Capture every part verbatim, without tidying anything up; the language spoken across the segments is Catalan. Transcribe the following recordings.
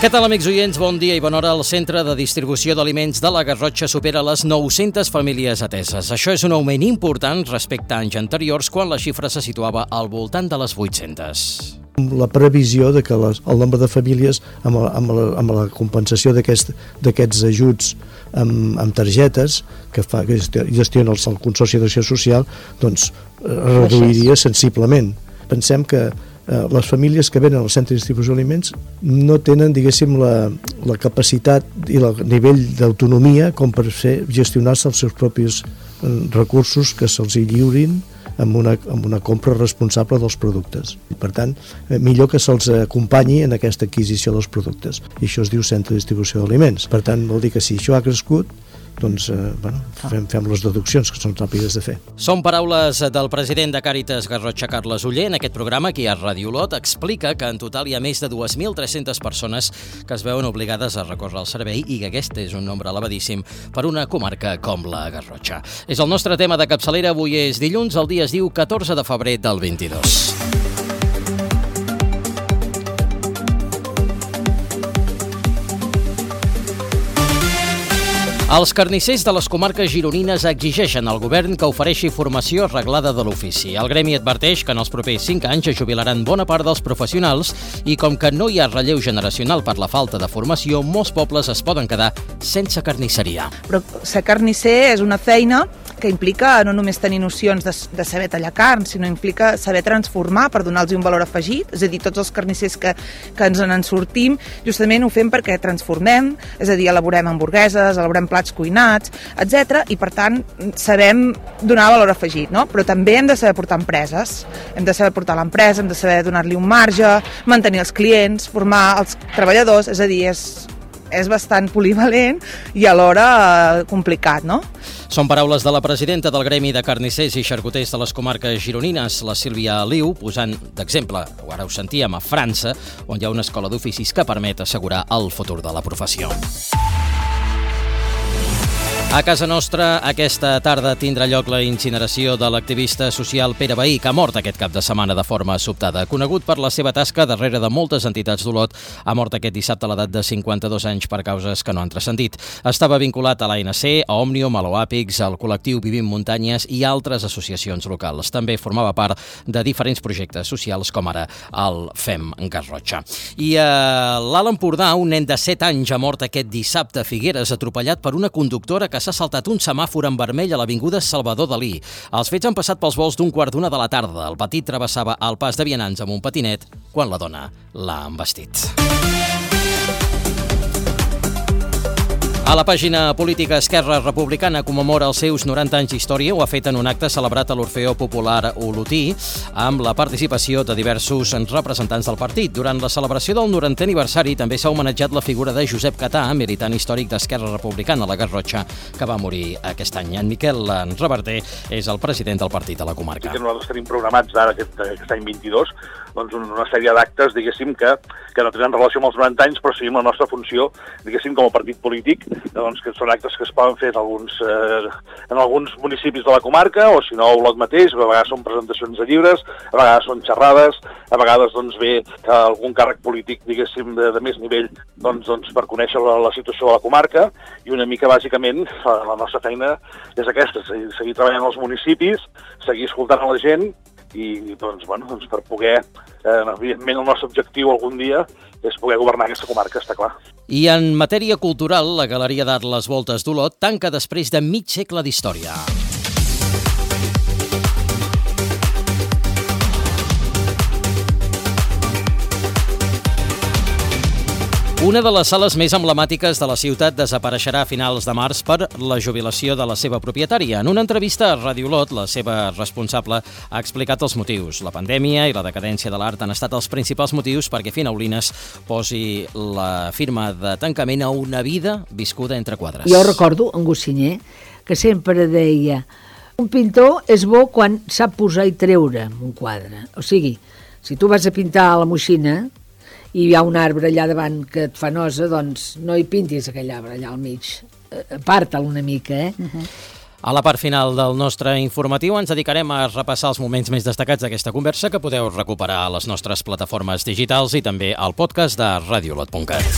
Què tal, amics oients? Bon dia i bona hora. El Centre de Distribució d'Aliments de la Garrotxa supera les nou-centes famílies ateses. Això és un augment important respecte a anys anteriors, quan la xifra se situava al voltant de les vuit-centes. La previsió de que les, el nombre de famílies amb la, amb la, amb la compensació d'aquests aquest, ajuts amb, amb targetes que, fa, que gestiona el, el Consorci d'Acció Social, doncs reduiria sensiblement. Pensem que eh, les famílies que venen al Centre de Distribució d'Aliments no tenen, diguéssim, la, la capacitat i el nivell d'autonomia com per fer gestionar-se els seus propis eh, recursos que se'ls hi lliurin amb una, amb una compra responsable dels productes. I, per tant, eh, millor que se'ls acompanyi en aquesta adquisició dels productes. I això es diu Centre de Distribució d'Aliments. Per tant, vol dir que si això ha crescut, doncs eh, bueno, fem, fem les deduccions, que són ràpides de fer. Són paraules del president de Càritas Garrotxa, Carles Oller. En aquest programa, aquí a Ràdio Olot, explica que en total hi ha més de dues mil tres-centes persones que es veuen obligades a recórrer al servei i que aquest és un nombre elevadíssim per una comarca com la Garrotxa. És el nostre tema de capçalera. Avui és dilluns, el dia es diu catorze de febrer del vint-i-dos. Els carnissers de les comarques gironines exigeixen al govern que ofereixi formació reglada de l'ofici. El gremi adverteix que en els propers cinc anys es jubilaran bona part dels professionals i com que no hi ha relleu generacional per la falta de formació, molts pobles es poden quedar sense carnisseria. Però ser carnisser és una feina que implica no només tenir nocions de, de saber tallar carn, sinó implica saber transformar per donar-los un valor afegit. És a dir, tots els carnissers que, que ens en sortim, justament ho fem perquè transformem, és a dir, elaborem hamburgueses, elaborem plats cuinats, etcètera, i per tant sabem donar valor afegit, no? Però també hem de saber portar empreses, hem de saber portar l'empresa, hem de saber donar-li un marge, mantenir els clients, formar els treballadors, és a dir, és, és bastant polivalent i alhora eh, complicat, no? Són paraules de la presidenta del Gremi de Carnissers i Xarcuters de les comarques gironines, la Sílvia Liu, posant d'exemple, ara ho sentíem, a França, on hi ha una escola d'oficis que permet assegurar el futur de la professió. A casa nostra, aquesta tarda tindrà lloc la incineració de l'activista social Pere Vehí, que ha mort aquest cap de setmana de forma sobtada. Conegut per la seva tasca darrere de moltes entitats d'Olot, ha mort aquest dissabte a l'edat de cinquanta-dos anys per causes que no han transcendit. Estava vinculat a l'A N C, a Òmnium, a l'Oàpix, al col·lectiu Vivim Muntanyes i altres associacions locals. També formava part de diferents projectes socials, com ara el Fem Garrotxa. I a l'Alt Empordà, un nen de set anys ha mort aquest dissabte a Figueres, atropellat per una conductora que s'ha saltat un semàfor en vermell a l'avinguda Salvador Dalí. Els fets han passat pels volts d'un quart d'una de la tarda. El petit travessava el pas de vianants amb un patinet quan la dona l'ha embestit. A la pàgina política, Esquerra Republicana commemora els seus noranta anys d'història. Ho ha fet en un acte celebrat a l'Orfeó Popular Olotí amb la participació de diversos representants del partit. Durant la celebració del norantè aniversari també s'ha homenatjat la figura de Josep Catà, militant històric d'Esquerra Republicana a la Garrotxa, que va morir aquest any. En Miquel Reverter és el president del partit a la comarca. Que nosaltres tenim programats ara aquest, aquest any vint-i-dos doncs una sèrie d'actes, diguéssim, que, que no tenen relació amb els noranta anys, però sí amb la nostra funció, diguéssim, com a partit polític, doncs que són actes que es poden fer en alguns, eh, en alguns municipis de la comarca, o si no, a Olot mateix, a vegades són presentacions de llibres, a vegades són xerrades, a vegades doncs, ve algun càrrec polític, diguéssim, de, de més nivell, doncs, doncs per conèixer la, la situació de la comarca, i una mica, bàsicament, la, la nostra feina és aquesta, seguir, seguir treballant als municipis, seguir escoltant a la gent, i doncs, bueno, doncs per poder, eh, evidentment el nostre objectiu algun dia és poder governar aquesta comarca, està clar. I en matèria cultural, la Galeria d'Art Les Voltes d'Olot tanca després de mig segle d'història. Una de les sales més emblemàtiques de la ciutat desapareixerà a finals de març per la jubilació de la seva propietària. En una entrevista a Ràdio Olot, la seva responsable ha explicat els motius. La pandèmia i la decadència de l'art han estat els principals motius perquè Finaulines posi la firma de tancament a una vida viscuda entre quadres. Jo recordo en Goscinyer, que sempre deia: un pintor és bo quan sap posar i treure un quadre. O sigui, si tu vas a pintar a la Moixina i hi ha un arbre allà davant que et fa nosa, doncs no hi pintis aquell arbre allà al mig. Aparta'l una mica, eh? Uh-huh. A la part final del nostre informatiu ens dedicarem a repassar els moments més destacats d'aquesta conversa que podeu recuperar a les nostres plataformes digitals i també al podcast de radiolot punt cat.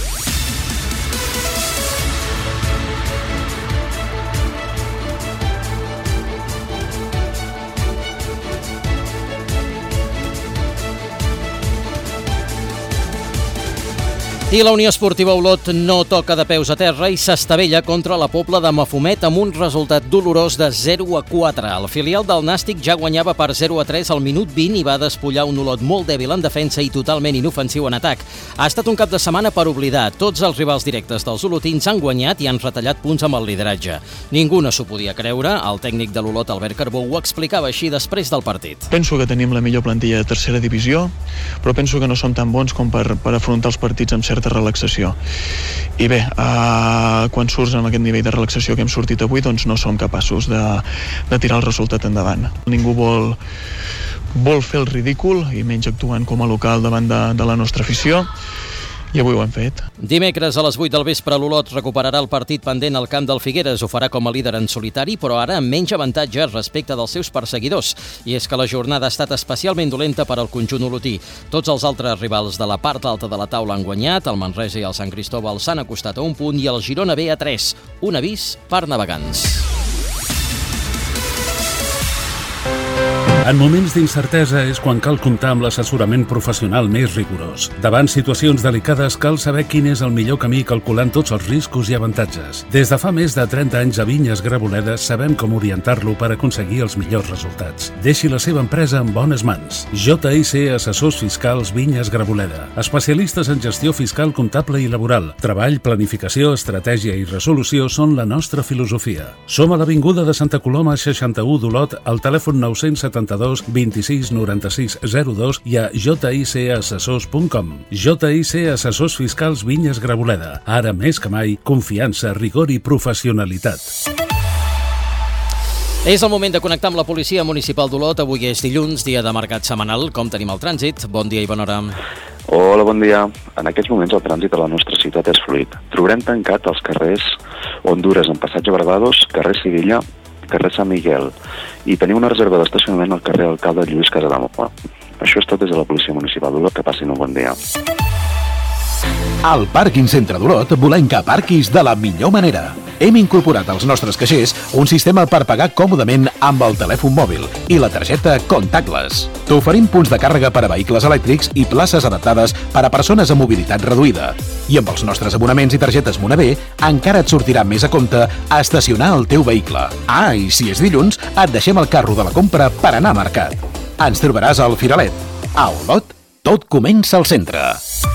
I la Unió Esportiva Olot no toca de peus a terra i s'estavella contra la Pobla de Mafumet amb un resultat dolorós de zero a quatre. El filial del Nàstic ja guanyava per zero a tres al minut vint i va despullar un Olot molt dèbil en defensa i totalment inofensiu en atac. Ha estat un cap de setmana per oblidar. Tots els rivals directes dels olotins han guanyat i han retallat punts amb el lideratge. Ningú no s'ho podia creure. El tècnic de l'Olot, Albert Carbó, ho explicava així després del partit. Penso que tenim la millor plantilla de tercera divisió, però penso que no som tan bons com per, per afrontar els partits amb certa relaxació. I bé, eh, quan surts amb aquest nivell de relaxació que hem sortit avui, doncs no som capaços de, de tirar el resultat endavant. Ningú vol, vol fer el ridícul, i menys actuant com a local davant de, de la nostra afició, i avui ho hem fet. Dimecres a les vuit del vespre l'Olot recuperarà el partit pendent al camp del Figueres. Ho farà com a líder en solitari, però ara amb menys avantatge respecte dels seus perseguidors. I és que la jornada ha estat especialment dolenta per al conjunt olotí. Tots els altres rivals de la part alta de la taula han guanyat, el Manresa i el Sant Cristóbal s'han acostat a un punt i el Girona ve a tres. Un avís per navegants. En moments d'incertesa és quan cal comptar amb l'assessorament professional més rigorós. Davant situacions delicades cal saber quin és el millor camí calculant tots els riscos i avantatges. Des de fa més de trenta anys a Vinyes Graboledes sabem com orientar-lo per aconseguir els millors resultats. Deixi la seva empresa en bones mans. J I C Assessors Fiscals Vinyes Graboleda. Especialistes en gestió fiscal, comptable i laboral. Treball, planificació, estratègia i resolució són la nostra filosofia. Som a l'Avinguda de Santa Coloma seixanta-u d'Olot, al telèfon nou cents setanta-dos vint-i-sis noranta-sis zero dos i a j i c assessors punt com. J I C Assessors Fiscals Vinyes Graboleda. Ara més que mai, confiança, rigor i professionalitat. És el moment de connectar amb la Policia Municipal d'Olot. Avui és dilluns, dia de mercat setmanal. Com tenim el trànsit? Bon dia i bona hora. Hola, bon dia. En aquests moments el trànsit a la nostra ciutat és fluid. Trobarem tancat els carrers Hondures en Passatge Barbados, carrer Sevilla, carrer Sant Miguel, i tenim una reserva d'estacionament al carrer Alcalde Lluís Casademont. Això és tot des de la Policia Municipal d'Olot. Que passin un bon dia. Al Pàrquing Centre d'Olot volem que aparquis de la millor manera. Hem incorporat als nostres caixers un sistema per pagar còmodament amb el telèfon mòbil i la targeta Contactless. T'oferim punts de càrrega per a vehicles elèctrics i places adaptades per a persones amb mobilitat reduïda. I amb els nostres abonaments i targetes Monavé encara et sortirà més a compte a estacionar el teu vehicle. Ah, i si és dilluns, et deixem el carro de la compra per anar a mercat. Ens trobaràs al Firalet. A Olot, tot comença al centre.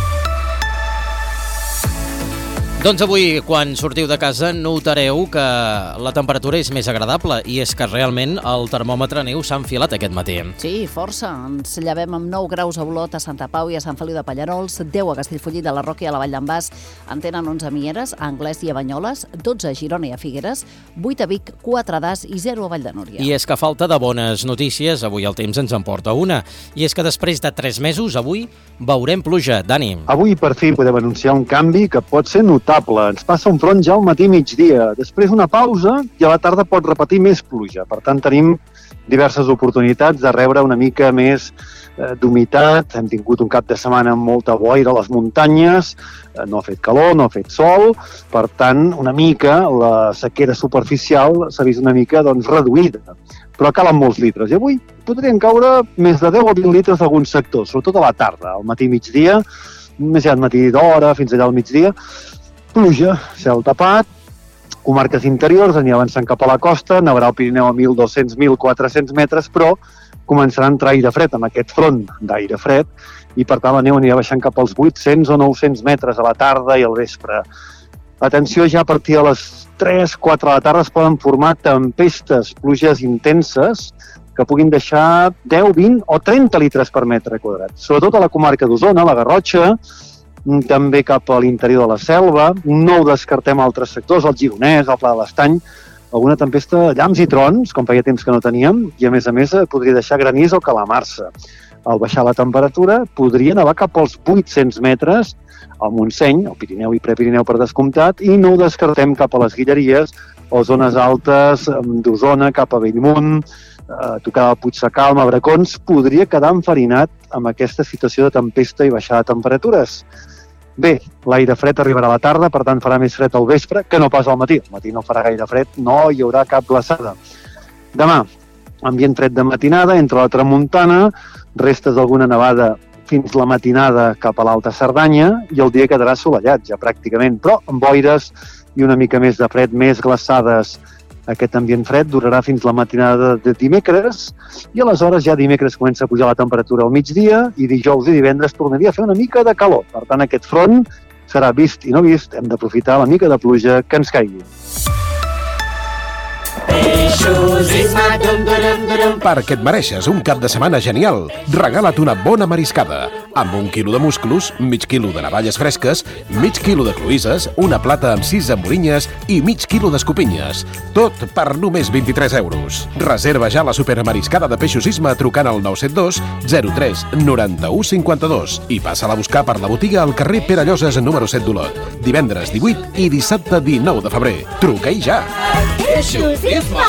Doncs avui, quan sortiu de casa, notareu que la temperatura és més agradable i és que realment el termòmetre neu s'ha enfilat aquest matí. Sí, força. Ens llevem amb nou graus a Olot, a Santa Pau i a Sant Feliu de Pallarols, deu a Castellfollit de la Roca i a la Vall d'en Bas, en tenen onze a Mieres, a Anglès i a Banyoles, dotze a Girona i a Figueres, vuit a Vic, quatre a Das i zero a Vall de Núria. I és que a falta de bones notícies, avui el temps ens en porta una. I és que després de tres mesos, avui, veurem pluja. Dani. Avui, per fi, podem anunciar un canvi que pot ser notable. Ens passa un front ja al matí migdia, després una pausa i a la tarda pot repetir més pluja. Per tant, tenim diverses oportunitats de rebre una mica més eh, d'humitat. Hem tingut un cap de setmana amb molta boira a les muntanyes, eh, no ha fet calor, no ha fet sol, per tant, una mica la sequera superficial s'ha vist una mica doncs, reduïda. Però calen molts litres. I avui podrien caure més de deu o vint litres d'alguns sectors, sobretot a la tarda, al matí migdia, més ja al matí d'hora, fins allà al migdia. Pluja, cel tapat, comarques interiors, anirà avançant cap a la costa, nevarà al Pirineu a mil dos-cents a mil quatre-cents metres, però començarà a entrar aire fred amb aquest front d'aire fred i per tant la neu anirà baixant cap als vuit-cents o nou-cents metres a la tarda i al vespre. Atenció, ja a partir de les tres quatre de la tarda es poden formar tempestes, pluges intenses que puguin deixar deu, vint o trenta litres per metre quadrat. Sobretot a la comarca d'Osona, la Garrotxa, també cap a l'interior de la Selva. No ho descartem a altres sectors, el Gironès, el Pla de l'Estany, alguna tempesta, llamps i trons, com feia temps que no teníem, i a més a més podria deixar granís o calamarsa. al baixar la temperatura, podria nevar cap als vuit-cents metres al Montseny, al Pirineu i Prepirineu per descomptat, i no ho descartem cap a les Guilleries o zones altes d'Osona, cap a Bellmunt, eh, tocada de Puigsecal, Mabracons, podria quedar enfarinat amb aquesta situació de tempesta i baixada de temperatures. Bé, l'aire fred arribarà a la tarda, per tant farà més fred al vespre, que no pas al matí. Al matí no farà gaire fred, no hi haurà cap glaçada. Demà, ambient fred de matinada, entre la tramuntana, restes d'alguna nevada fins la matinada cap a l'Alta Cerdanya, i el dia quedarà assolellat ja pràcticament, però amb boires i una mica més de fred, més glaçades. Aquest ambient fred durarà fins la matinada de dimecres, i aleshores ja dimecres comença a pujar la temperatura al migdia, i dijous i divendres tornaria a fer una mica de calor. Per tant, aquest front serà vist i no vist, hem d'aprofitar la mica de pluja que ens caigui. Perquè et mereixes un cap de setmana genial, regala't una bona mariscada, amb un quilo de musclos, mig quilo de navalles fresques, mig quilo de cloïsses, una plata amb sis amborinyes i mig quilo d'escopinyes. Tot per només vint-i-tres euros. Reserva ja la supermariscada de peixos Isma trucant al nou set dos zero tres noranta-u cinquanta-dos i passa-la a buscar per la botiga al carrer Pere Lloses número set d'Olot. Divendres divuit i dissabte dinou de febrer. Truca-hi ja! Peixos Isma!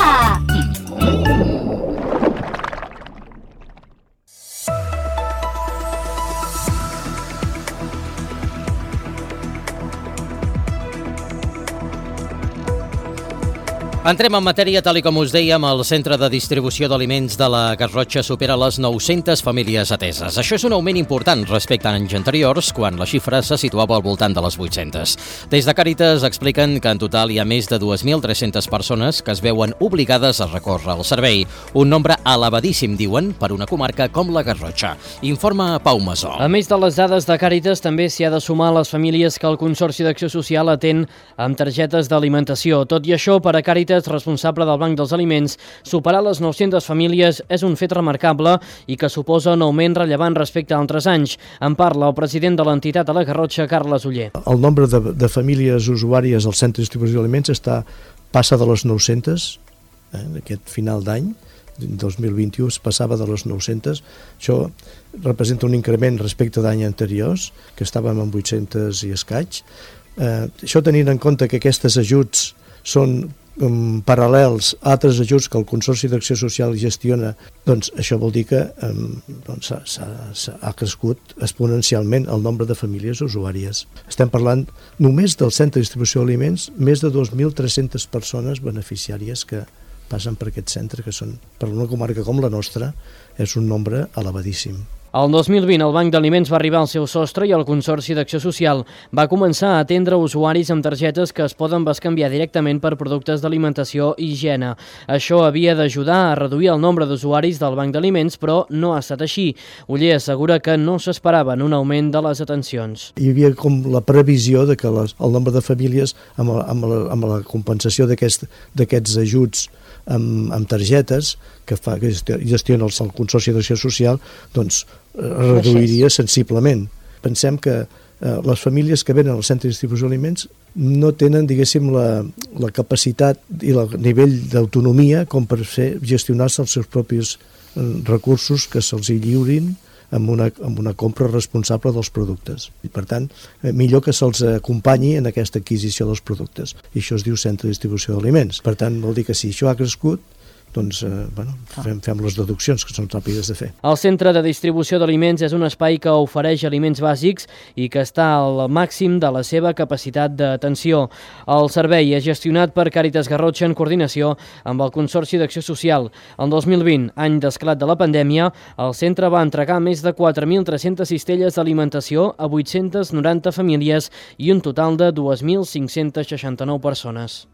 Entrem en matèria, tal i com us dèiem, el centre de distribució d'aliments de la Garrotxa supera les nou-centes famílies ateses. Això és un augment important respecte a anys anteriors, quan la xifra se situava al voltant de les vuit-centes. Des de Càritas expliquen que en total hi ha més de dues mil tres-centes persones que es veuen obligades a recórrer al servei. Un nombre elevadíssim, diuen, per una comarca com la Garrotxa. Informa Pau Masó. A més de les dades de Càritas, també s'hi ha de sumar les famílies que el Consorci d'Acció Social atén amb targetes d'alimentació. Tot i això, per a Càritas, responsable del Banc dels Aliments, superar les nou-centes famílies és un fet remarcable i que suposa un augment rellevant respecte a altres anys. En parla el president de l'entitat a la Garrotxa, Carles Oller. El nombre de, de famílies usuàries al centre de distribució d'aliments està, passa de les nou-centes, eh, aquest final d'any, dos mil vint-i-u es passava de les nou-centes. Això representa un increment respecte d'any anteriors, que estàvem en vuit-centes i escaig. Eh, això tenint en compte que aquests ajuts són Um, paral·lels a altres ajuts que el Consorci d'Acció Social gestiona, doncs això vol dir que um, doncs, s'ha, s'ha, s'ha, ha crescut exponencialment el nombre de famílies usuàries. Estem parlant només del centre de distribució d'aliments, més de dos mil tres-centes persones beneficiàries que passen per aquest centre, que són, per una comarca com la nostra, és un nombre elevadíssim. El dos mil vint el Banc d'Aliments va arribar al seu sostre i el Consorci d'Acció Social va començar a atendre usuaris amb targetes que es poden bescanviar directament per productes d'alimentació i higiene. Això havia d'ajudar a reduir el nombre d'usuaris del Banc d'Aliments, però no ha estat així. Oller assegura que no s'esperaven un augment de les atencions. Hi havia com la previsió de que les, el nombre de famílies amb la, amb la, amb la compensació d'aquests d'aquests ajuts amb, amb targetes que fa que gestiona el Consorci d'Acció Social, doncs reduiria sensiblement. Pensem que eh, les famílies que venen al centre de distribució d'aliments no tenen, diguéssim, la, la capacitat i el nivell d'autonomia com per fer gestionar-se els seus propis eh, recursos que se'ls hi lliurin amb una, amb una compra responsable dels productes. I, per tant, eh, millor que se'ls acompanyi en aquesta adquisició dels productes. I això es diu centre de distribució d'aliments. Per tant, vol dir que si això ha crescut, doncs, eh, bueno, fem, fem les deduccions, que són ràpides de fer. El centre de distribució d'aliments és un espai que ofereix aliments bàsics i que està al màxim de la seva capacitat d'atenció. El servei és gestionat per Càritas Garrotxa en coordinació amb el Consorci d'Acció Social. El dos mil vint, any d'esclat de la pandèmia, el centre va entregar més de quatre mil tres-centes cistelles d'alimentació a vuit-centes noranta famílies i un total de dos mil cinc-cents seixanta-nou persones.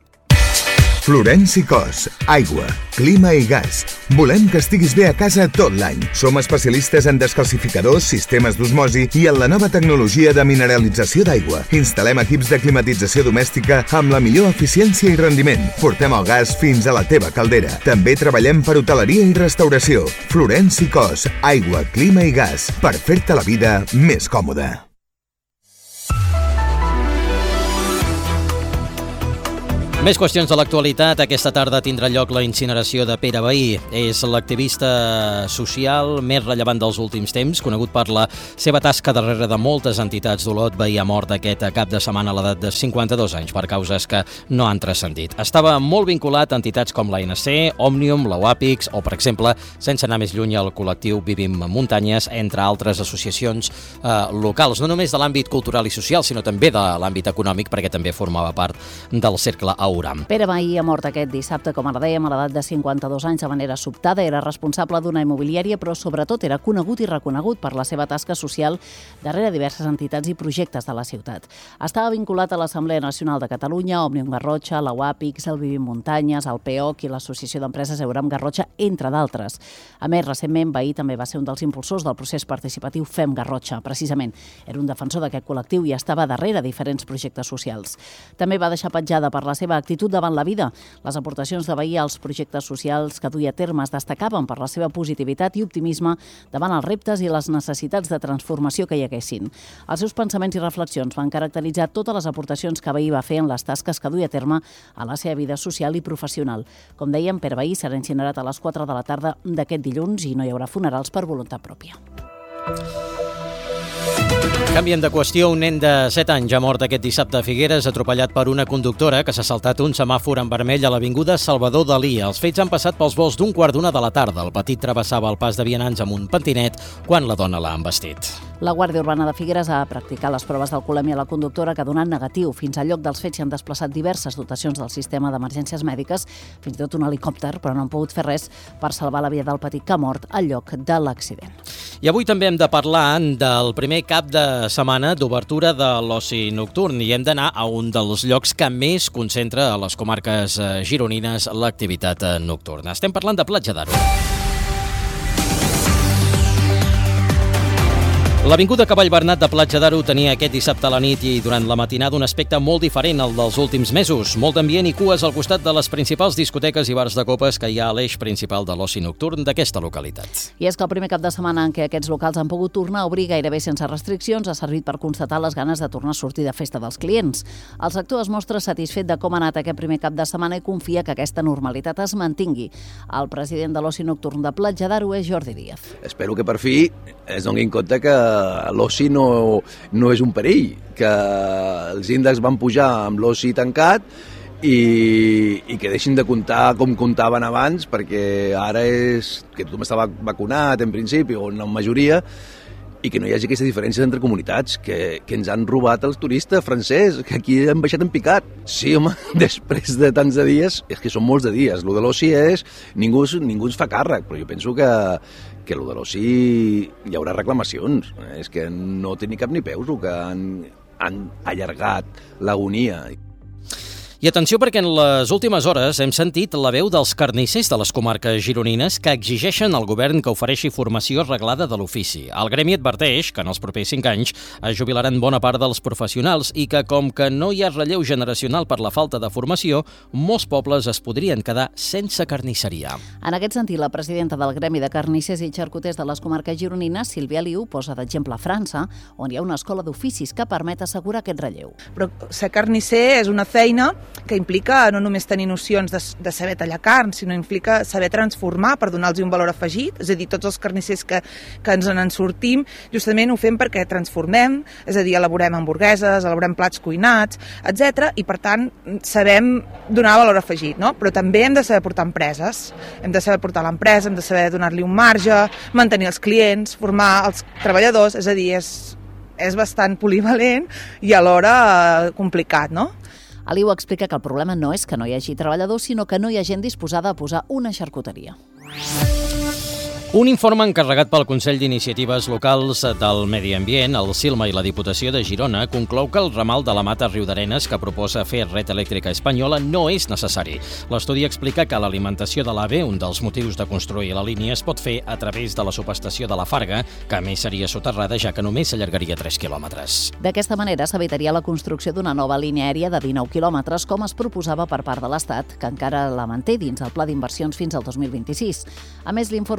Florenci Cos, aigua, clima i gas. Volem que estiguis bé a casa tot l'any. Som especialistes en descalcificadors, sistemes d'osmosi i en la nova tecnologia de mineralització d'aigua. Instal·lem equips de climatització domèstica amb la millor eficiència i rendiment. Portem el gas fins a la teva caldera. També treballem per hoteleria i restauració. Florenci Cos, aigua, clima i gas. Per fer-te la vida més còmoda. Més qüestions de l'actualitat. Aquesta tarda tindrà lloc la incineració de Pere Vehí. És l'activista social més rellevant dels últims temps, conegut per la seva tasca darrere de moltes entitats d'Olot. Vehí ha mort aquest cap de setmana a l'edat de cinquanta-dos anys per causes que no han transcendit. Estava molt vinculat a entitats com l'A N C, Òmnium, la U A P I C S o, per exemple, sense anar més lluny, el col·lectiu Vivim Muntanyes, entre altres associacions eh, locals, no només de l'àmbit cultural i social, sinó també de l'àmbit econòmic, perquè també formava part del cercle A U R A M. Pere Vehí ha mort aquest dissabte, com ara dèiem, a l'edat de cinquanta-dos anys de manera sobtada. Era responsable d'una immobiliària, però sobretot era conegut i reconegut per la seva tasca social darrere diverses entitats i projectes de la ciutat. Estava vinculat a l'Assemblea Nacional de Catalunya, Òmnium Garrotxa, la U A P I C S, el Vivim Muntanyes, el P O C i l'Associació d'Empreses A U R A M Garrotxa, entre d'altres. A més, recentment, Vehí també va ser un dels impulsors del procés participatiu Fem Garrotxa. Precisament, era un defensor d'aquest col·lectiu i estava darrere diferents projectes socials. També va deixar petjada per la seva actitud davant la vida. Les aportacions de Vehí als projectes socials que duia a terme es destacaven per la seva positivitat i optimisme davant els reptes i les necessitats de transformació que hi haguessin. Els seus pensaments i reflexions van caracteritzar totes les aportacions que Vehí va fer en les tasques que duia a terme a la seva vida social i professional. Com dèiem, Pere Vehí serà incinerat a les quatre de la tarda d'aquest dilluns i no hi haurà funerals per voluntat pròpia. Canviem de qüestió. Un nen de set anys ha mort aquest dissabte a Figueres atropellat per una conductora que s'ha saltat un semàfor en vermell a l'avinguda Salvador Dalí. Els fets han passat pels volts d'un quart d'una de la tarda. El petit travessava el pas de vianants amb un pentinet quan la dona l'ha embestit. La Guàrdia Urbana de Figueres ha practicat les proves d'alcoholèmia a la conductora que ha donat negatiu. Fins al lloc dels fets s'hi han desplaçat diverses dotacions del sistema d'emergències mèdiques, fins i tot un helicòpter, però no han pogut fer res per salvar la vida del petit que ha mort al lloc de l'accident. I avui també hem de parlar del primer cap de setmana d'obertura de l'oci nocturn i hem d'anar a un dels llocs que més concentra a les comarques gironines l'activitat nocturna. Estem parlant de Platja d'Aro. L'avinguda Cavall Bernat de Platja d'Aro tenia aquest dissabte a la nit i durant la matinada un aspecte molt diferent al dels últims mesos. Molt ambient i cues al costat de les principals discoteques i bars de copes que hi ha a l'eix principal de l'oci nocturn d'aquesta localitat. I és que el primer cap de setmana en què aquests locals han pogut tornar a obrir gairebé sense restriccions ha servit per constatar les ganes de tornar a sortir de festa dels clients. El sector es mostra satisfet de com ha anat aquest primer cap de setmana i confia que aquesta normalitat es mantingui. El president de l'oci nocturn de Platja d'Aro és Jordi Díaz. Espero que per fi es donin compte que l'oci no, no és un perill, que els índexs van pujar amb l'oci tancat i, i que deixin de comptar com comptaven abans, perquè ara és que tothom està vacunat en principi o en majoria, i que no hi hagi aquesta diferència entre comunitats, que, que ens han robat els turistes francès, que aquí han baixat en picat. Sí, home, després de tants de dies, és que són molts de dies. Lo de l'oci és... Ningú, ningú es fa càrrec, però jo penso que, que lo de l'oci hi haurà reclamacions. És que no té ni cap ni peus, el que han, han allargat l'agonia. I atenció perquè en les últimes hores hem sentit la veu dels carnissers de les comarques gironines que exigeixen al govern que ofereixi formació reglada de l'ofici. El gremi adverteix que en els propers cinc anys es jubilaran bona part dels professionals i que com que no hi ha relleu generacional per la falta de formació, molts pobles es podrien quedar sense carnisseria. En aquest sentit, la presidenta del gremi de carnissers i xarcuters de les comarques gironines, Sílvia Liu, posa d'exemple França, on hi ha una escola d'oficis que permet assegurar aquest relleu. Però ser carnisser és una feina que implica no només tenir nocions de, de saber tallar carn, sinó implica saber transformar per donar-los un valor afegit. És a dir, tots els carnissers que, que ens en sortim, justament ho fem perquè transformem, és a dir, elaborem hamburgueses, elaborem plats cuinats, etcètera. I per tant sabem donar valor afegit, no? Però també hem de saber portar empreses, hem de saber portar l'empresa, hem de saber donar-li un marge, mantenir els clients, formar els treballadors, és a dir, és, és bastant polivalent i alhora complicat, no? Aliu explica que el problema no és que no hi hagi treballadors, sinó que no hi ha gent disposada a posar una xarcuteria. Un informe encarregat pel Consell d'Iniciatives Locals del Medi Ambient, el Silma i la Diputació de Girona, conclou que el ramal de la Mata Riudarenes que proposa fer Red Elèctrica Espanyola no és necessari. L'estudi explica que l'alimentació de l'A V E, un dels motius de construir la línia, es pot fer a través de la subestació de la Farga, que a més seria soterrada, ja que només s'allargaria tres quilòmetres. D'aquesta manera s'evitaria la construcció d'una nova línia aèria de dinou quilòmetres, com es proposava per part de l'Estat, que encara la manté dins el pla d'inversions fins al dos mil vint-i-sis. A més, l'informe detalla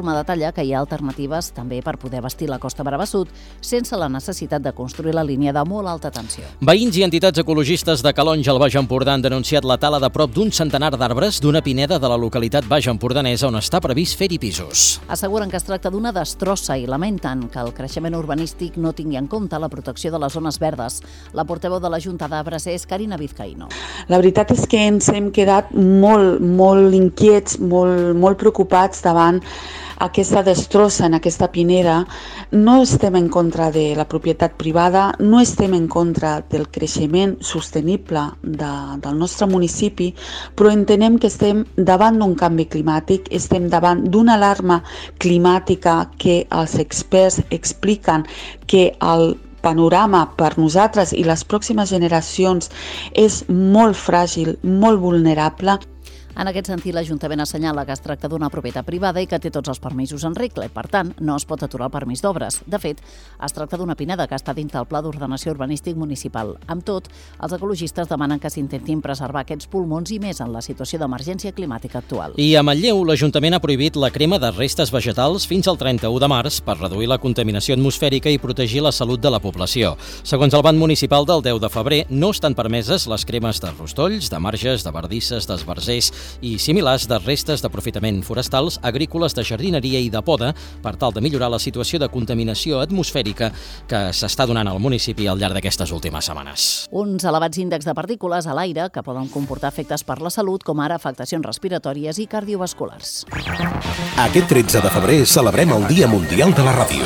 detalla que hi ha alternatives també per poder vestir la Costa Brava Sud sense la necessitat de construir la línia de molt alta tensió. Veïns i entitats ecologistes de Calonge al Baix Empordà han denunciat la tala de prop d'un centenar d'arbres d'una pineda de la localitat baix empordanesa on està previst fer-hi pisos. Asseguren que es tracta d'una destrossa i lamenten que el creixement urbanístic no tingui en compte la protecció de les zones verdes. La portaveu de la Junta d'Arbres és Carina Vizcaíno. La veritat és que ens hem quedat molt, molt inquiets, molt, molt preocupats davant aquesta destrossa en aquesta pineda. No estem en contra de la propietat privada, no estem en contra del creixement sostenible de, del nostre municipi, però entenem que estem davant d'un canvi climàtic, estem davant d'una alarma climàtica que els experts expliquen que el panorama per nosaltres i les pròximes generacions és molt fràgil, molt vulnerable. En aquest sentit, l'Ajuntament assenyala que es tracta d'una propietat privada i que té tots els permisos en regla i, per tant, no es pot aturar el permís d'obres. De fet, es tracta d'una pineda que està dins del Pla d'Ordenació Urbanístic Municipal. Amb tot, els ecologistes demanen que s'intentin preservar aquests pulmons i més en la situació d'emergència climàtica actual. I a Manlleu, l'Ajuntament ha prohibit la crema de restes vegetals fins al trenta-u de març per reduir la contaminació atmosfèrica i protegir la salut de la població. Segons el Ban Municipal del deu de febrer, no estan permeses les cremes de rostolls, de marges, de bardisses, d'esbarzers i similars de restes d'aprofitament forestals, agrícoles, de jardineria i de poda per tal de millorar la situació de contaminació atmosfèrica que s'està donant al municipi al llarg d'aquestes últimes setmanes. Uns elevats índexs de partícules a l'aire que poden comportar efectes per la salut, com ara afectacions respiratòries i cardiovasculars. Aquest tretze de febrer celebrem el Dia Mundial de la Ràdio.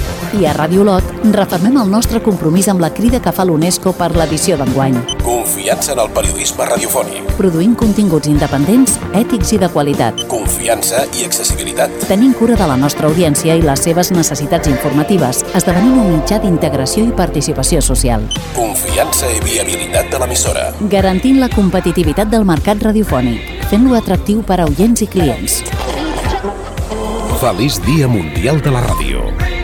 I a Ràdio Olot refermem el nostre compromís amb la crida que fa l'UNESCO per l'edició d'enguany. Confiança en el periodisme radiofònic. Produint continguts independents, ètics i de qualitat. Confiança i accessibilitat. Tenint cura de la nostra audiència i les seves necessitats informatives, esdevenint un mitjà d'integració i participació social. Confiança i viabilitat de l'emissora. Garantint la competitivitat del mercat radiofònic, fent-lo atractiu per a oients i clients. Feliç Dia Mundial de la Ràdio.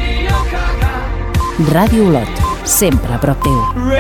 Ràdio Olot, sempre a prop teu.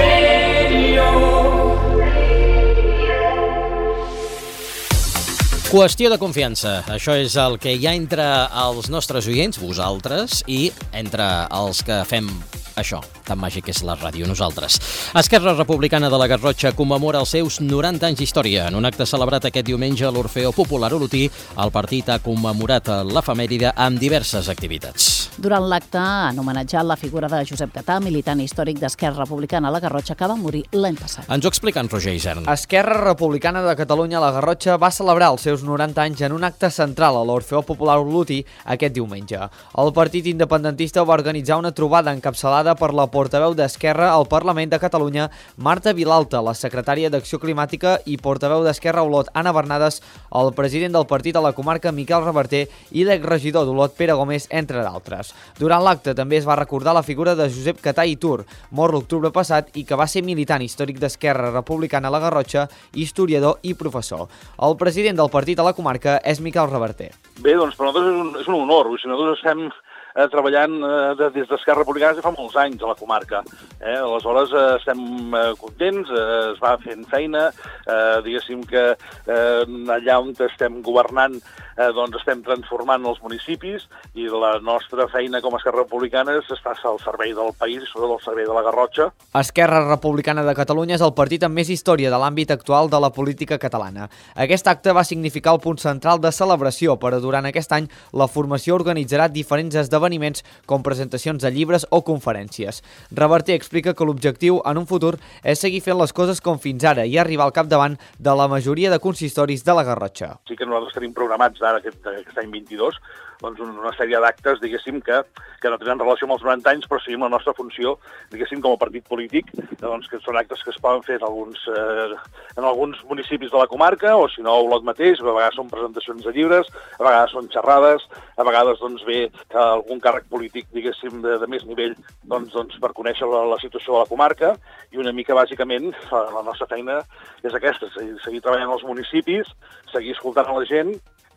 Qüestió de confiança. Això és el que hi ha entre els nostres oients, vosaltres, i entre els que fem això, tan màgic és la ràdio, nosaltres. Esquerra Republicana de la Garrotxa commemora els seus noranta anys d'història. En un acte celebrat aquest diumenge a l'Orfeó Popular Olotí, el partit ha commemorat l'efemèride amb diverses activitats. Durant l'acte han homenatjat la figura de Josep Catà, militant històric d'Esquerra Republicana a la Garrotxa, que va morir l'any passat. Ens ho explica en Roger Isern. Esquerra Republicana de Catalunya a la Garrotxa va celebrar els seus noranta anys en un acte central a l'Orfeó Popular Olotí aquest diumenge. El partit independentista va organitzar una trobada encapçalada per la portaveu d'Esquerra al Parlament de Catalunya, Marta Vilalta, la secretària d'Acció Climàtica i portaveu d'Esquerra a Olot, Anna Bernades, el president del partit a la comarca, Miquel Reverter, i l'exregidor d'Olot, Pere Gómez, entre d'altres. Durant l'acte també es va recordar la figura de Josep Catà i Tur, mort l'octubre passat i que va ser militant històric d'Esquerra Republicana a la Garrotxa, historiador i professor. El president del partit a la comarca és Miquel Reverter. Bé, doncs per nosaltres és un, és un honor. Si nosaltres estem eh, treballant eh, des d'Esquerra Republicana fa molts anys a la comarca. Eh? Aleshores eh, estem eh, contents, eh, es va fent feina, eh, diguéssim que eh, allà on estem governant eh, doncs estem transformant els municipis i la nostra feina com a Esquerra Republicana és estar al servei del país i sobretot al servei de la Garrotxa. Esquerra Republicana de Catalunya és el partit amb més història de l'àmbit actual de la política catalana. Aquest acte va significar el punt central de celebració, però durant aquest any la formació organitzarà diferents esdeveniments com presentacions de llibres o conferències. Reverter explica que l'objectiu en un futur és seguir fent les coses com fins ara i arribar al capdavant de la majoria de consistoris de la Garrotxa. Sí que nosaltres tenim programats ara aquest, aquest any vint-i-dos doncs una sèrie d'actes, diguéssim, que, que no tenen relació amb els noranta anys, però sí amb la nostra funció, diguéssim, com a partit polític, doncs que són actes que es poden fer en alguns, eh, en alguns municipis de la comarca, o si no, a Olot mateix, a vegades són presentacions de llibres, a vegades són xerrades, a vegades doncs ve algun càrrec polític, diguéssim, de, de més nivell, doncs, doncs per conèixer la, la situació de la comarca, i una mica, bàsicament, la nostra feina és aquesta, seguir treballant als municipis, seguir escoltant a la gent,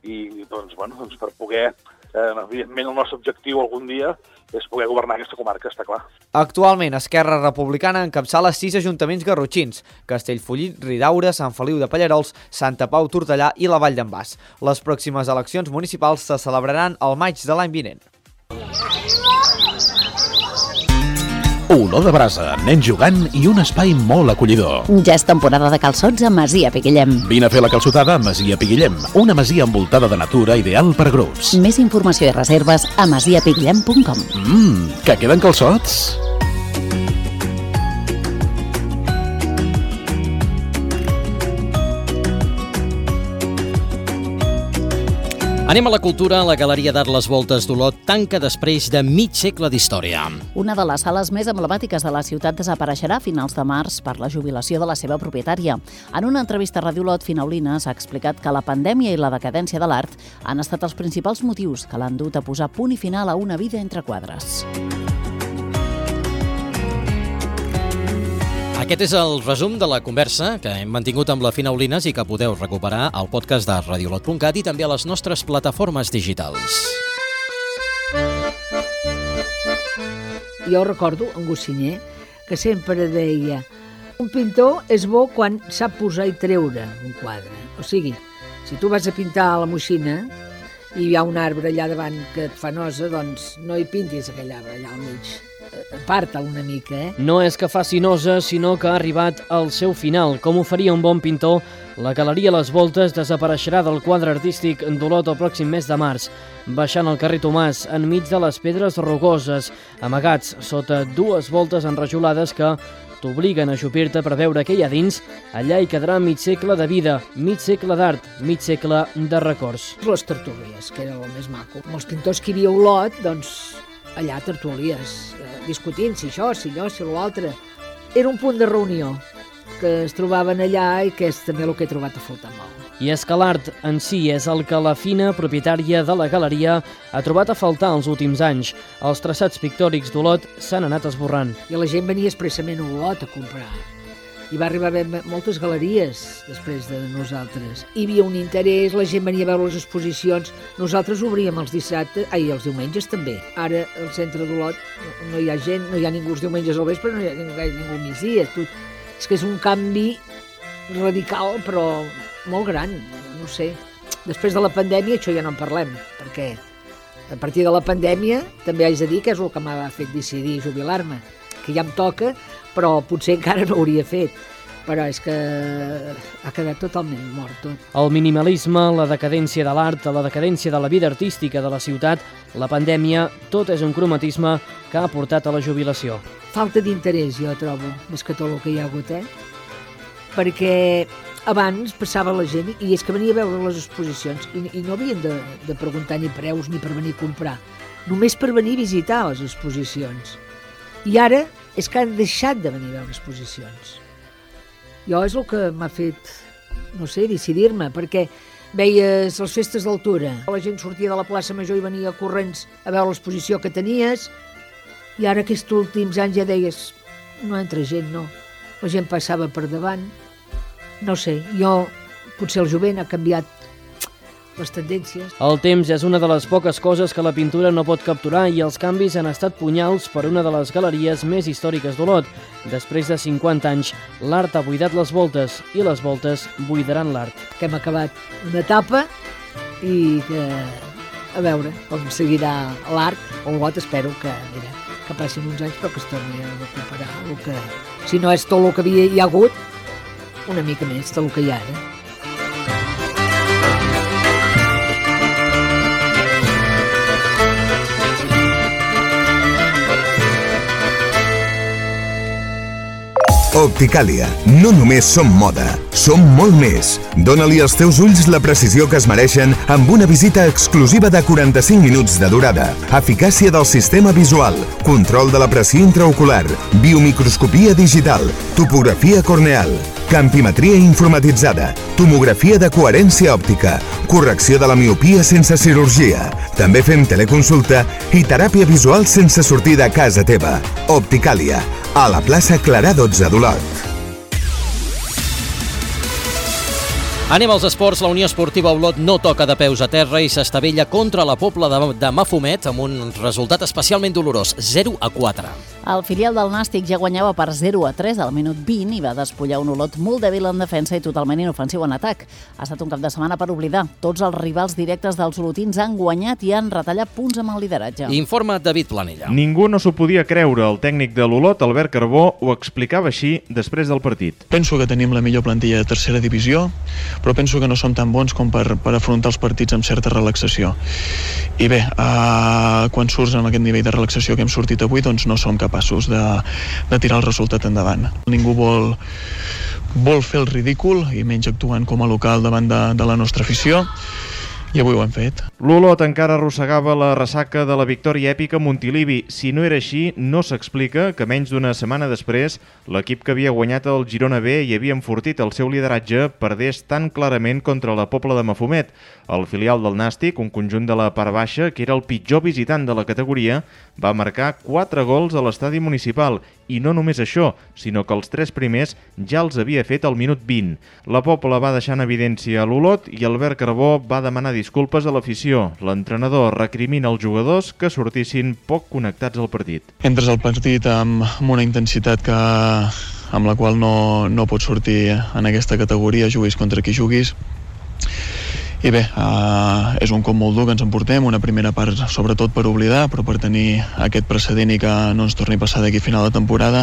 i doncs, bueno, doncs per poder, eh, evidentment el nostre objectiu algun dia és poder governar aquesta comarca, està clar. Actualment, Esquerra Republicana encapçala sis ajuntaments garrotxins: Castellfollit, Ridaura, Sant Feliu de Pallarols, Santa Pau, Tortellà i la Vall d'en Bas. Les pròximes eleccions municipals se celebraran al maig de l'any vinent. Olor de brasa, nens jugant i un espai molt acollidor. Ja és temporada de calçots a Masia Piguillem. Vine a fer la calçotada a Masia Piguillem, una masia envoltada de natura ideal per grups. Més informació i reserves a masia piguillem punt com. Mmm, que queden calçots? Anem a la cultura. La Galeria d'Art Les Voltes d'Olot tanca després de mig segle d'història. Una de les sales més emblemàtiques de la ciutat desapareixerà a finals de març per la jubilació de la seva propietària. En una entrevista a Ràdio Olot, Fina s'ha explicat que la pandèmia i la decadència de l'art han estat els principals motius que l'han dut a posar punt i final a una vida entre quadres. Aquest és el resum de la conversa que hem mantingut amb la Fina Olines i que podeu recuperar al podcast de radiolot punt cat i també a les nostres plataformes digitals. Jo recordo en Goscinyer que sempre deia: un pintor és bo quan sap posar i treure un quadre. O sigui, si tu vas a pintar a la Moixina i hi ha un arbre allà davant que et fa nosa, doncs no hi pintis aquell arbre allà al mig. Aparta una mica, eh? No és que faci nosa, sinó que ha arribat al seu final. Com ho faria un bon pintor, la Galeria Les Voltes desapareixerà del quadre artístic d'Olot el pròxim mes de març, baixant el carrer Tomàs, enmig de les pedres rugoses, amagats sota dues voltes enrajolades que t'obliguen a ajupir-te per veure què hi ha dins. Allà hi quedarà mig segle de vida, mig segle d'art, mig segle de records. Les tertúlies, que era el més maco. Amb els pintors que hi havia a Olot, doncs allà tertúlies, eh, discutint si això, si allò, si l'altre. Era un punt de reunió que es trobaven allà i que és també el que he trobat a faltar molt. I és que l'art en si és el que la Fina, propietària de la galeria, ha trobat a faltar els últims anys. Els traçats pictòrics d'Olot s'han anat esborrant. I la gent venia expressament a Olot a comprar. Hi va arribar a haver moltes galeries després de nosaltres. Hi havia un interès, la gent venia a veure les exposicions. Nosaltres obríem els dissabtes, ai, els diumenges també. Ara al centre d'Olot no hi ha gent, no hi ha ningú els diumenges al vespre, no hi ha ningú al migdia. És que és un canvi radical, però molt gran, no sé. Després de la pandèmia, això ja no en parlem, perquè a partir de la pandèmia també haig de dir que és el que m'ha fet decidir jubilar-me, que ja em toca, però potser encara no ho hauria fet. Però és que ha quedat totalment mort tot. El minimalisme, la decadència de l'art, la decadència de la vida artística de la ciutat, la pandèmia, tot és un cromatisme que ha portat a la jubilació. Falta d'interès, jo trobo, més que tot el que hi ha hagut, eh? Perquè abans passava la gent i és que venia a veure les exposicions i, i no havien de, de preguntar ni preus ni per venir a comprar, només per venir a visitar les exposicions. I ara és que han deixat de venir a veure exposicions. Jo és el que m'ha fet, no sé, decidir-me, perquè veies les festes d'altura, la gent sortia de la plaça Major i venia corrents a veure l'exposició que tenies, i ara aquests últims anys ja deies, no entra gent, no. La gent passava per davant. No sé, jo, potser el jovent ha canviat les tendències. El temps és una de les poques coses que la pintura no pot capturar i els canvis han estat punyals per una de les galeries més històriques d'Olot. Després de cinquanta anys, l'art ha buidat les voltes i les voltes buidaran l'art. Que hem acabat una etapa i que, a veure com seguirà l'art. Olot espero que, mira, que passin uns anys però que es torni a recuperar el que, si no és tot el que havia, hi ha hagut, una mica més del que hi ha ara. Opticàlia. No només som moda, som molt més. Dóna-li als teus ulls la precisió que es mereixen amb una visita exclusiva de quaranta-cinc minuts de durada. Eficàcia del sistema visual, control de la pressió intraocular, biomicroscopia digital, topografia corneal, campimetria informatitzada, tomografia de coherència òptica, correcció de la miopia sense cirurgia. També fem teleconsulta i teràpia visual sense sortir de casa teva. Opticàlia, a la plaça Clarà dotze d'Olot. Anem als esports. La Unió Esportiva Olot no toca de peus a terra i s'estavella contra la Pobla de, de Mafumet amb un resultat especialment dolorós, zero a quatre. El filial del Nàstic ja guanyava per zero a tres al minut vint i va despullar un Olot molt dèbil en defensa i totalment inofensiu en atac. Ha estat un cap de setmana per oblidar. Tots els rivals directes dels olotins han guanyat i han retallat punts amb el lideratge. Informa David Planella. Ningú no s'ho podia creure. El tècnic de l'Olot, Albert Carbó, ho explicava així després del partit. Penso que tenim la millor plantilla de tercera divisió, però penso que no som tan bons com per, per afrontar els partits amb certa relaxació. I bé, eh, quan surts amb aquest nivell de relaxació que hem sortit avui, doncs no som capaços de, de tirar el resultat endavant. Ningú vol, vol fer el ridícul, i menys actuant com a local davant de, de la nostra afició, i avui ho hem fet. L'Olot encara arrossegava la ressaca de la victòria èpica a Montilivi. Si no era així, no s'explica que menys d'una setmana després l'equip que havia guanyat el Girona B i havia enfortit el seu lideratge perdés tan clarament contra la Pobla de Mafumet. El filial del Nàstic, un conjunt de la part baixa, que era el pitjor visitant de la categoria, va marcar quatre gols a l'estadi municipal. I no només això, sinó que els tres primers ja els havia fet al minut vint. La Pobla va deixar en evidència a l'Olot i Albert Carbó va demanar disculpes a l'afició. L'entrenador recrimina als jugadors que sortissin poc connectats al partit. Entres al partit amb, amb una intensitat que, amb la qual no, no pots sortir en aquesta categoria, juguis contra qui juguis. I bé, uh, és un cop molt dur que ens emportem, una primera part sobretot per oblidar, però per tenir aquest precedent i que no ens torni a passar d'aquí a final de temporada.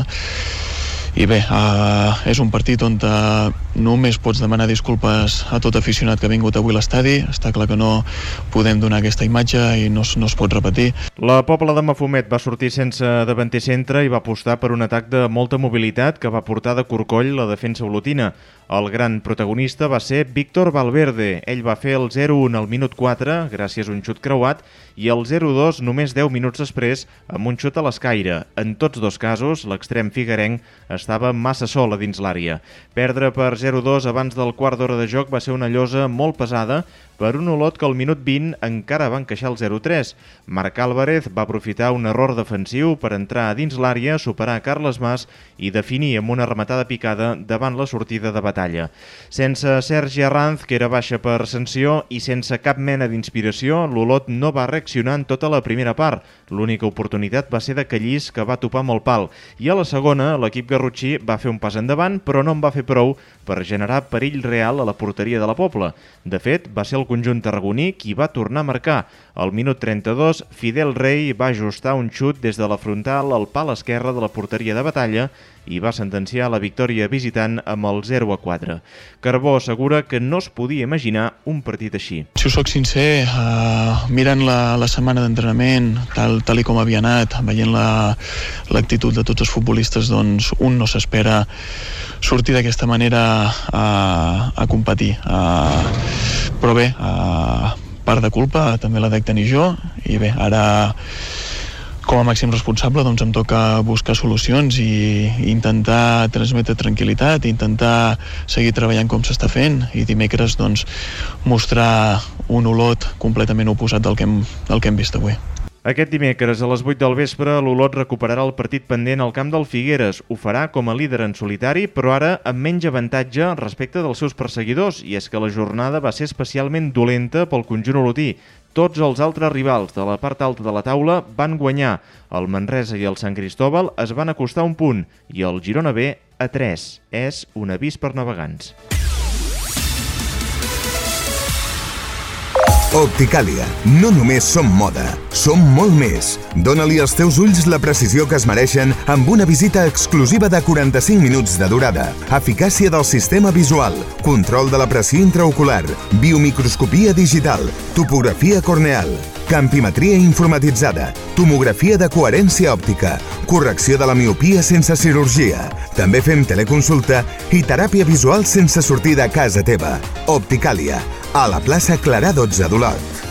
I bé, uh, és un partit on uh, només pots demanar disculpes a tot aficionat que ha vingut avui a l'estadi. Està clar que no podem donar aquesta imatge i no, no es pot repetir. La Pobla de Mafumet va sortir sense davanter centre i va apostar per un atac de molta mobilitat que va portar de corcoll la defensa olotina. El gran protagonista va ser Víctor Valverde. Ell va fer el zero a un al minut quatre, gràcies a un xut creuat, i el zero a dos només deu minuts després, amb un xut a l'escaire. En tots dos casos, l'extrem figuerenc estava massa sol a dins l'àrea. Perdre per zero a dos abans del quart d'hora de joc va ser una llosa molt pesada per un Olot que al minut vint encara va encaixar el zero a tres. Marc Álvarez va aprofitar un error defensiu per entrar a dins l'àrea, superar Carles Mas i definir amb una rematada picada davant la sortida de batalla. Sense Sergi Arranz, que era baixa per sanció, i sense cap mena d'inspiració, l'Olot no va reaccionar en tota la primera part. L'única oportunitat va ser de Callís, que va topar amb el pal. I a la segona, l'equip garrotxí va fer un pas endavant, però no en va fer prou per generar perill real a la porteria de la Pobla. De fet, va ser el conjunt tarragoní qui va tornar a marcar. Al minut trenta-dos, Fidel Rey va ajustar un xut des de la frontal al pal esquerre de la porteria de batalla i va sentenciar la victòria visitant amb el zero a quatre. Carbó assegura que no es podia imaginar un partit així. Si us soc sincer, uh, mirant la, la setmana d'entrenament, tal, tal i com havia anat, veient l'actitud la, de tots els futbolistes, doncs un no s'espera sortir d'aquesta manera a, a competir. Uh, però bé, uh, part de culpa també la dec tenir jo, i bé, ara com a màxim responsable doncs em toca buscar solucions i intentar transmetre tranquil·litat, intentar seguir treballant com s'està fent i dimecres doncs mostrar un Olot completament oposat del que hem, del que hem vist avui. Aquest dimecres a les vuit del vespre l'Olot recuperarà el partit pendent al camp del Figueres. Ho farà com a líder en solitari, però ara amb menys avantatge respecte dels seus perseguidors, i és que la jornada va ser especialment dolenta pel conjunt olotí. Tots els altres rivals de la part alta de la taula van guanyar. El Manresa i el Sant Cristóbal es van acostar un punt i el Girona B a tres. És un avís per navegants. Opticàlia. No només som moda, som molt més. Dóna-li als teus ulls la precisió que es mereixen amb una visita exclusiva de quaranta-cinc minuts de durada. Eficàcia del sistema visual, control de la pressió intraocular, biomicroscopia digital, topografia corneal, campimetria informatitzada, tomografia de coherència òptica, correcció de la miopia sense cirurgia. També fem teleconsulta i teràpia visual sense sortir de casa teva. Opticàlia, a la plaça Clarà dotze d'Olot.